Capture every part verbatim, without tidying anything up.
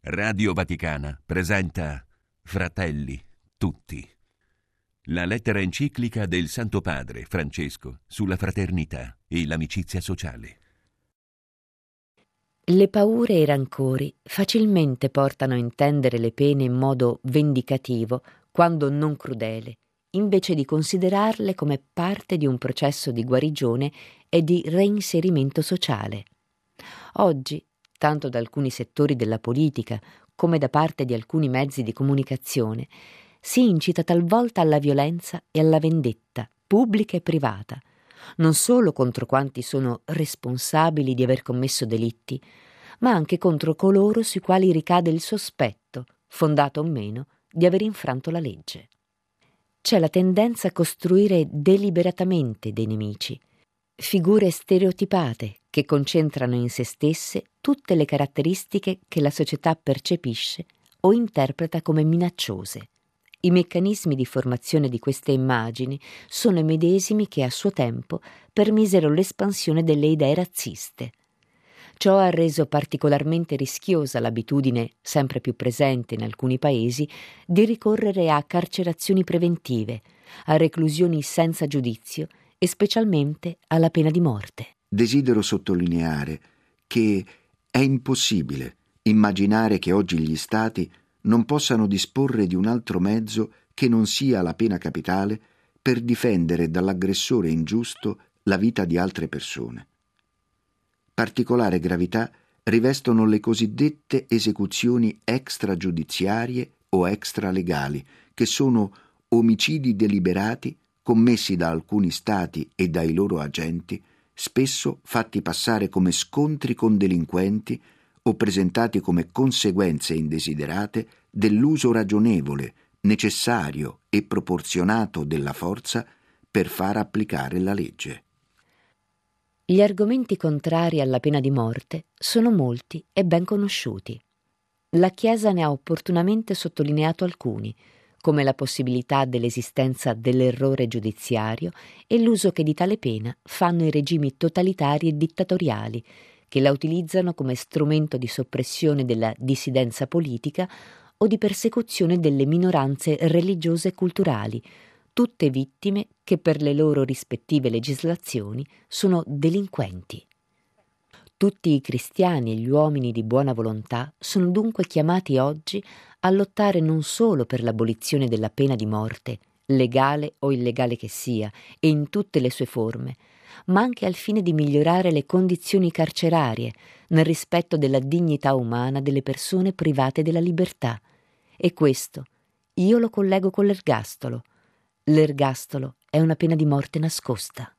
Radio Vaticana presenta Fratelli Tutti, la lettera enciclica del Santo Padre Francesco sulla fraternità e l'amicizia sociale. Le paure e i rancori facilmente portano a intendere le pene in modo vendicativo, quando non crudele, invece di considerarle come parte di un processo di guarigione e di reinserimento sociale. Oggi, tanto da alcuni settori della politica come da parte di alcuni mezzi di comunicazione, si incita talvolta alla violenza e alla vendetta, pubblica e privata, non solo contro quanti sono responsabili di aver commesso delitti, ma anche contro coloro sui quali ricade il sospetto, fondato o meno, di aver infranto la legge. C'è la tendenza a costruire deliberatamente dei nemici, figure stereotipate che concentrano in se stesse tutte le caratteristiche che la società percepisce o interpreta come minacciose. I meccanismi di formazione di queste immagini sono i medesimi che a suo tempo permisero l'espansione delle idee razziste. Ciò ha reso particolarmente rischiosa l'abitudine, sempre più presente in alcuni paesi, di ricorrere a carcerazioni preventive, a reclusioni senza giudizio e specialmente alla pena di morte. Desidero sottolineare che è impossibile immaginare che oggi gli Stati non possano disporre di un altro mezzo che non sia la pena capitale per difendere dall'aggressore ingiusto la vita di altre persone. Particolare gravità rivestono le cosiddette esecuzioni extragiudiziarie o extralegali, che sono omicidi deliberati commessi da alcuni Stati e dai loro agenti, spesso fatti passare come scontri con delinquenti o presentati come conseguenze indesiderate dell'uso ragionevole, necessario e proporzionato della forza per far applicare la legge. Gli argomenti contrari alla pena di morte sono molti e ben conosciuti. La Chiesa ne ha opportunamente sottolineato alcuni, come la possibilità dell'esistenza dell'errore giudiziario e l'uso che di tale pena fanno i regimi totalitari e dittatoriali, che la utilizzano come strumento di soppressione della dissidenza politica o di persecuzione delle minoranze religiose e culturali, tutte vittime che per le loro rispettive legislazioni sono delinquenti. Tutti i cristiani e gli uomini di buona volontà sono dunque chiamati oggi a lottare non solo per l'abolizione della pena di morte, legale o illegale che sia, e in tutte le sue forme, ma anche al fine di migliorare le condizioni carcerarie nel rispetto della dignità umana delle persone private della libertà. E questo io lo collego con l'ergastolo. L'ergastolo è una pena di morte nascosta.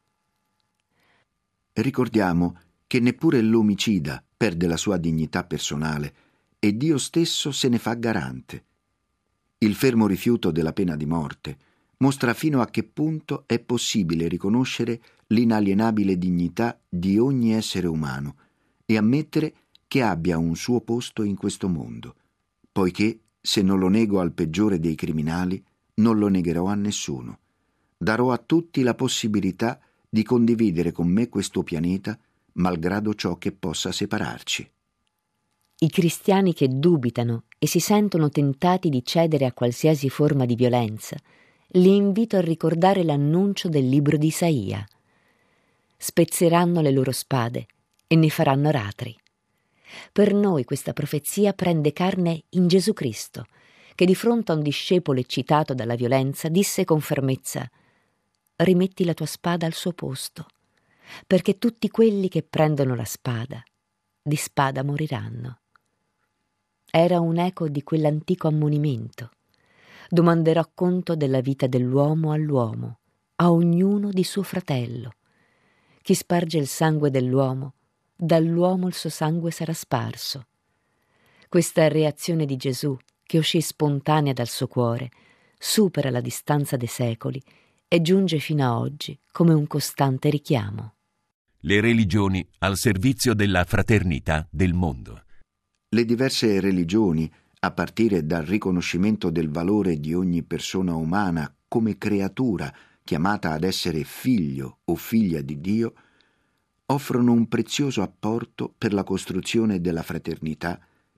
Ricordiamo che neppure l'omicida perde la sua dignità personale e Dio stesso se ne fa garante. Il fermo rifiuto della pena di morte mostra fino a che punto è possibile riconoscere l'inalienabile dignità di ogni essere umano e ammettere che abbia un suo posto in questo mondo, poiché se non lo nego al peggiore dei criminali, non lo negherò a nessuno. Darò a tutti la possibilità di condividere con me questo pianeta, malgrado ciò che possa separarci. I cristiani che dubitano e si sentono tentati di cedere a qualsiasi forma di violenza, li invito a ricordare l'annuncio del libro di Isaia. Spezzeranno le loro spade e ne faranno aratri. Per noi questa profezia prende carne in Gesù Cristo, che di fronte a un discepolo eccitato dalla violenza disse con fermezza: rimetti la tua spada al suo posto, perché tutti quelli che prendono la spada di spada moriranno. Era un eco di quell'antico ammonimento: domanderò conto della vita dell'uomo all'uomo, a ognuno di suo fratello. Chi sparge il sangue dell'uomo, dall'uomo il suo sangue sarà sparso. Questa reazione di Gesù, che uscì spontanea dal suo cuore, supera la distanza dei secoli e giunge fino a oggi come un costante richiamo. Le religioni al servizio della fraternità del mondo. Le diverse religioni, a partire dal riconoscimento del valore di ogni persona umana come creatura chiamata ad essere figlio o figlia di Dio, offrono un prezioso apporto per la costruzione della fraternità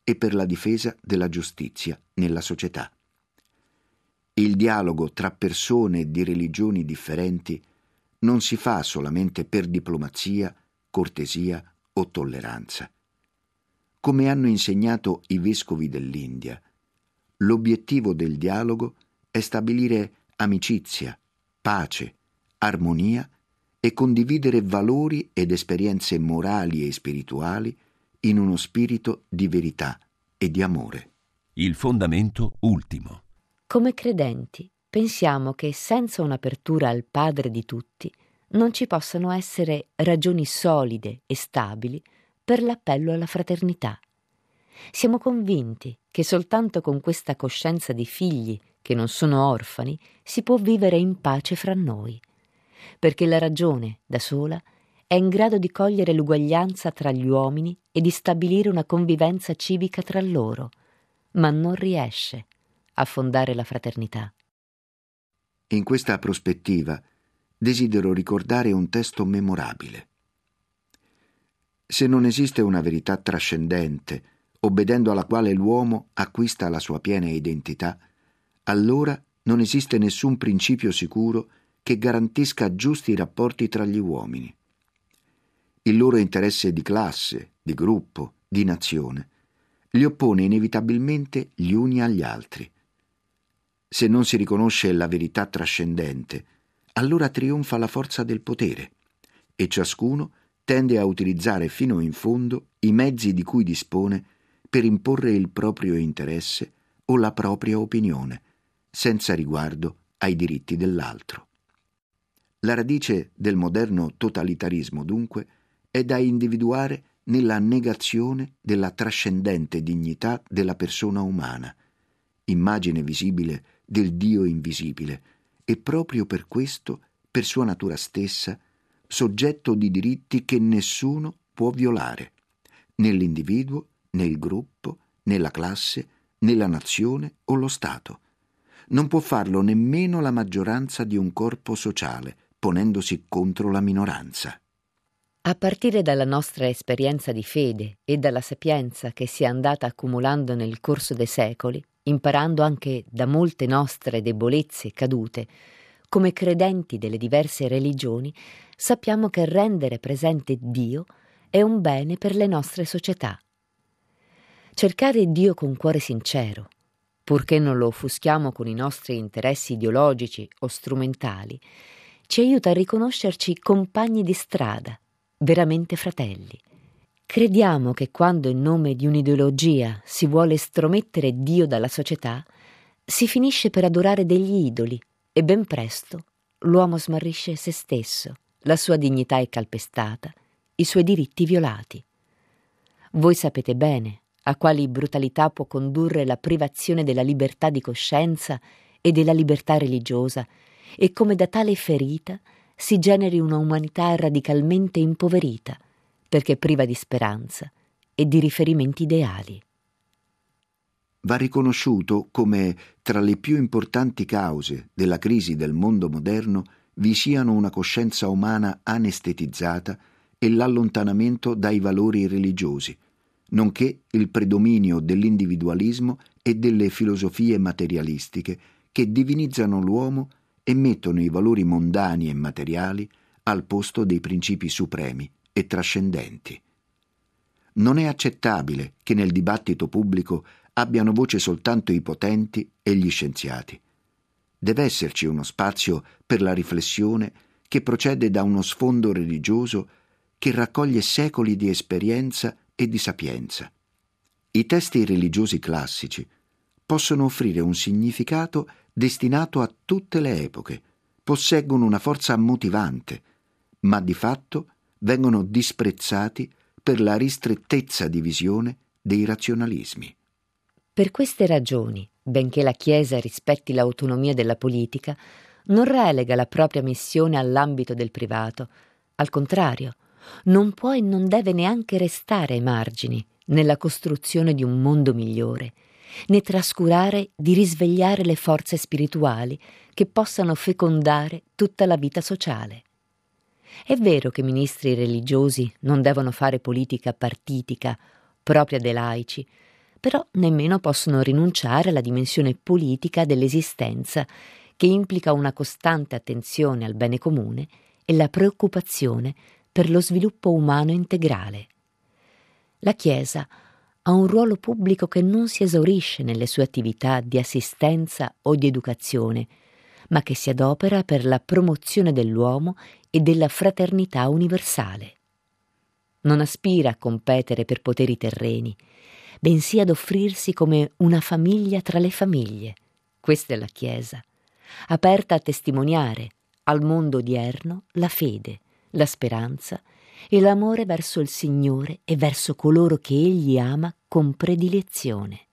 e per la difesa della giustizia nella società. Il dialogo tra persone di religioni differenti non si fa solamente per diplomazia, cortesia o tolleranza. Come hanno insegnato i vescovi dell'India, l'obiettivo del dialogo è stabilire amicizia, pace, armonia e condividere valori ed esperienze morali e spirituali in uno spirito di verità e di amore. Il fondamento ultimo. Come credenti, pensiamo che senza un'apertura al Padre di tutti non ci possano essere ragioni solide e stabili per l'appello alla fraternità. Siamo convinti che soltanto con questa coscienza di figli che non sono orfani si può vivere in pace fra noi, perché la ragione, da sola, è in grado di cogliere l'uguaglianza tra gli uomini e di stabilire una convivenza civica tra loro, ma non riesce a fondare la fraternità. In questa prospettiva desidero ricordare un testo memorabile. Se non esiste una verità trascendente, obbedendo alla quale l'uomo acquista la sua piena identità, allora non esiste nessun principio sicuro che garantisca giusti rapporti tra gli uomini. Il loro interesse di classe, di gruppo, di nazione, li oppone inevitabilmente gli uni agli altri. Se non si riconosce la verità trascendente, allora trionfa la forza del potere e ciascuno tende a utilizzare fino in fondo i mezzi di cui dispone per imporre il proprio interesse o la propria opinione, senza riguardo ai diritti dell'altro. La radice del moderno totalitarismo, dunque, è da individuare nella negazione della trascendente dignità della persona umana, immagine visibile del Dio invisibile, e proprio per questo, per sua natura stessa, soggetto di diritti che nessuno può violare, nell'individuo, nel gruppo, nella classe, nella nazione o lo Stato. Non può farlo nemmeno la maggioranza di un corpo sociale, ponendosi contro la minoranza. A partire dalla nostra esperienza di fede e dalla sapienza che si è andata accumulando nel corso dei secoli, imparando anche da molte nostre debolezze e cadute, come credenti delle diverse religioni, sappiamo che rendere presente Dio è un bene per le nostre società. Cercare Dio con cuore sincero, purché non lo offuschiamo con i nostri interessi ideologici o strumentali, ci aiuta a riconoscerci compagni di strada, veramente fratelli. Crediamo che quando in nome di un'ideologia si vuole estromettere Dio dalla società, si finisce per adorare degli idoli e ben presto l'uomo smarrisce se stesso, la sua dignità è calpestata, i suoi diritti violati. Voi sapete bene a quali brutalità può condurre la privazione della libertà di coscienza e della libertà religiosa e come da tale ferita si generi una umanità radicalmente impoverita, perché priva di speranza e di riferimenti ideali. Va riconosciuto come tra le più importanti cause della crisi del mondo moderno vi siano una coscienza umana anestetizzata e l'allontanamento dai valori religiosi, nonché il predominio dell'individualismo e delle filosofie materialistiche che divinizzano l'uomo e mettono i valori mondani e materiali al posto dei principi supremi e trascendenti. Non è accettabile che nel dibattito pubblico abbiano voce soltanto i potenti e gli scienziati. Deve esserci uno spazio per la riflessione che procede da uno sfondo religioso che raccoglie secoli di esperienza e di sapienza. I testi religiosi classici possono offrire un significato destinato a tutte le epoche, posseggono una forza motivante, ma di fatto vengono disprezzati per la ristrettezza di visione dei razionalismi. Per queste ragioni, benché la Chiesa rispetti l'autonomia della politica, non relega la propria missione all'ambito del privato. Al contrario, non può e non deve neanche restare ai margini nella costruzione di un mondo migliore, né trascurare di risvegliare le forze spirituali che possano fecondare tutta la vita sociale. È vero che ministri religiosi non devono fare politica partitica propria dei laici, però nemmeno possono rinunciare alla dimensione politica dell'esistenza, che implica una costante attenzione al bene comune e la preoccupazione per lo sviluppo umano integrale. La Chiesa ha un ruolo pubblico che non si esaurisce nelle sue attività di assistenza o di educazione, ma che si adopera per la promozione dell'uomo e della fraternità universale. Non aspira a competere per poteri terreni, bensì ad offrirsi come una famiglia tra le famiglie. Questa è la Chiesa, aperta a testimoniare al mondo odierno la fede, la speranza e l'amore verso il Signore e verso coloro che Egli ama con predilezione.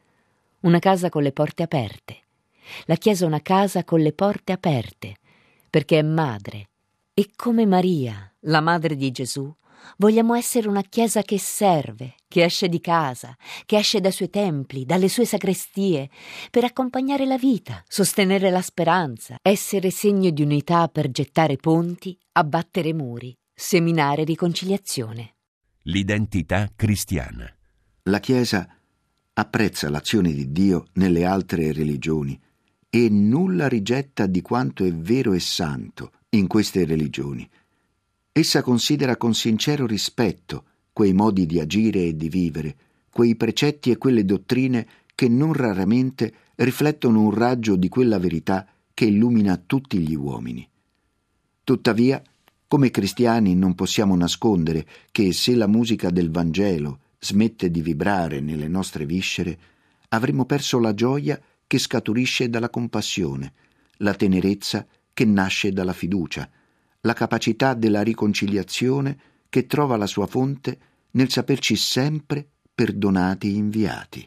Una casa con le porte aperte. La Chiesa è una casa con le porte aperte, perché è madre. E come Maria, la madre di Gesù, vogliamo essere una Chiesa che serve, che esce di casa, che esce dai suoi templi, dalle sue sacrestie, per accompagnare la vita, sostenere la speranza, essere segno di unità per gettare ponti, abbattere muri, seminare riconciliazione. L'identità cristiana. La Chiesa apprezza l'azione di Dio nelle altre religioni e nulla rigetta di quanto è vero e santo in queste religioni. Essa considera con sincero rispetto quei modi di agire e di vivere, quei precetti e quelle dottrine che non raramente riflettono un raggio di quella verità che illumina tutti gli uomini. Tuttavia, come cristiani non possiamo nascondere che se la musica del Vangelo smette di vibrare nelle nostre viscere, avremo perso la gioia che scaturisce dalla compassione, la tenerezza che nasce dalla fiducia, la capacità della riconciliazione che trova la sua fonte nel saperci sempre perdonati e inviati.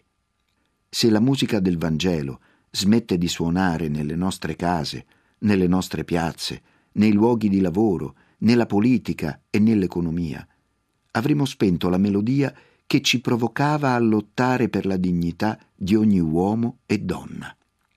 Se la musica del Vangelo smette di suonare nelle nostre case, nelle nostre piazze, nei luoghi di lavoro, nella politica e nell'economia, avremo spento la melodia che ci provocava a lottare per la dignità di ogni uomo e donna.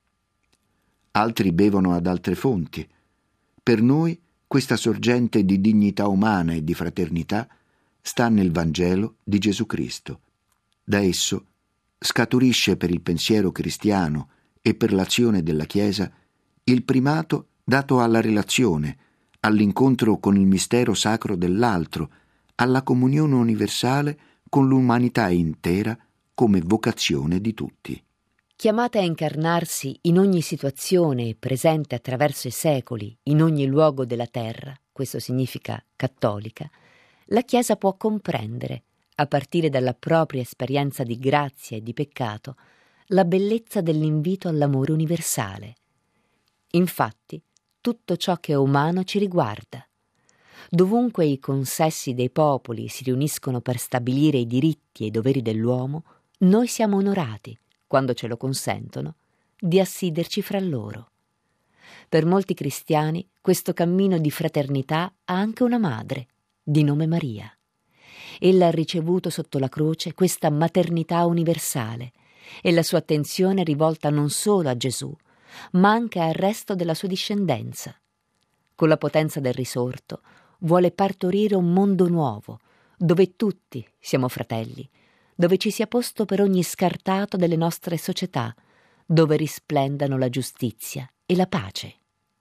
Altri bevono ad altre fonti. Per noi questa sorgente di dignità umana e di fraternità sta nel Vangelo di Gesù Cristo. Da esso scaturisce per il pensiero cristiano e per l'azione della Chiesa il primato dato alla relazione, all'incontro con il mistero sacro dell'altro, alla comunione universale con l'umanità intera come vocazione di tutti. Chiamata a incarnarsi in ogni situazione presente attraverso i secoli, in ogni luogo della terra, questo significa cattolica, la Chiesa può comprendere, a partire dalla propria esperienza di grazia e di peccato, la bellezza dell'invito all'amore universale. Infatti, tutto ciò che è umano ci riguarda. Dovunque i consessi dei popoli si riuniscono per stabilire i diritti e i doveri dell'uomo, noi siamo onorati, quando ce lo consentono, di assiderci fra loro. Per molti cristiani questo cammino di fraternità ha anche una madre, di nome Maria. Ella ha ricevuto sotto la croce questa maternità universale e la sua attenzione è rivolta non solo a Gesù, ma anche al resto della sua discendenza. Con la potenza del risorto vuole partorire un mondo nuovo, dove tutti siamo fratelli, dove ci sia posto per ogni scartato delle nostre società, dove risplendano la giustizia e la pace.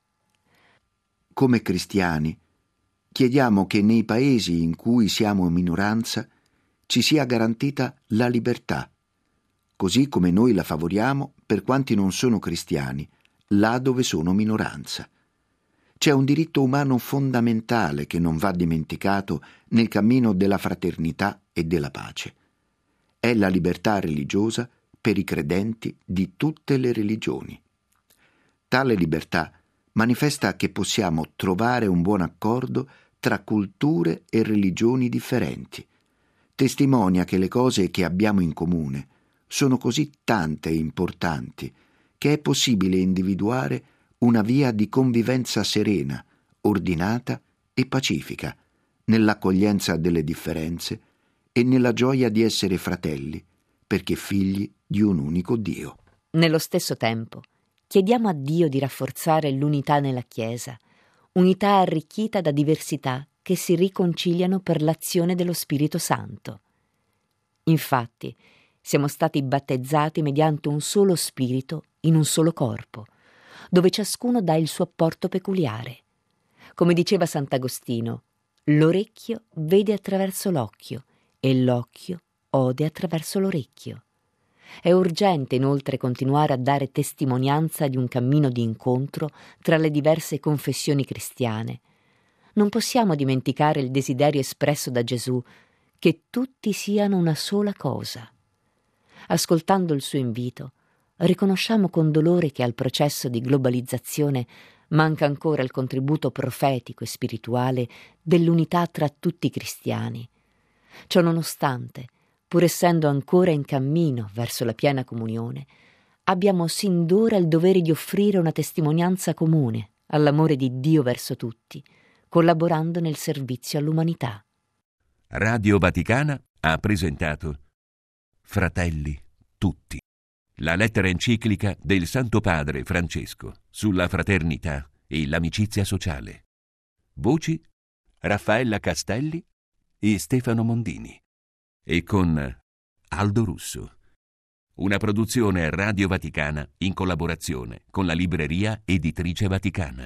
Come cristiani, chiediamo che nei paesi in cui siamo minoranza ci sia garantita la libertà, così come noi la favoriamo per quanti non sono cristiani, là dove sono minoranza. C'è un diritto umano fondamentale che non va dimenticato nel cammino della fraternità e della pace. È la libertà religiosa per i credenti di tutte le religioni. Tale libertà manifesta che possiamo trovare un buon accordo tra culture e religioni differenti. Testimonia che le cose che abbiamo in comune sono così tante e importanti che è possibile individuare una via di convivenza serena, ordinata e pacifica, nell'accoglienza delle differenze e nella gioia di essere fratelli, perché figli di un unico Dio. Nello stesso tempo, chiediamo a Dio di rafforzare l'unità nella Chiesa, unità arricchita da diversità che si riconciliano per l'azione dello Spirito Santo. Infatti, Siamo stati battezzati mediante un solo spirito in un solo corpo, dove ciascuno dà il suo apporto peculiare. Come diceva Sant'Agostino, l'orecchio vede attraverso l'occhio e l'occhio ode attraverso l'orecchio. È urgente inoltre continuare a dare testimonianza di un cammino di incontro tra le diverse confessioni cristiane. Non possiamo dimenticare il desiderio espresso da Gesù che tutti siano una sola cosa. Ascoltando il suo invito, riconosciamo con dolore che al processo di globalizzazione manca ancora il contributo profetico e spirituale dell'unità tra tutti i cristiani. Ciò nonostante, pur essendo ancora in cammino verso la piena comunione, abbiamo sin d'ora il dovere di offrire una testimonianza comune all'amore di Dio verso tutti, collaborando nel servizio all'umanità. Radio Vaticana ha presentato Fratelli tutti, la lettera enciclica del Santo Padre Francesco sulla fraternità e l'amicizia sociale. Voci: Raffaella Castelli e Stefano Mondini. E con Aldo Russo. Una produzione Radio Vaticana in collaborazione con la Libreria Editrice Vaticana.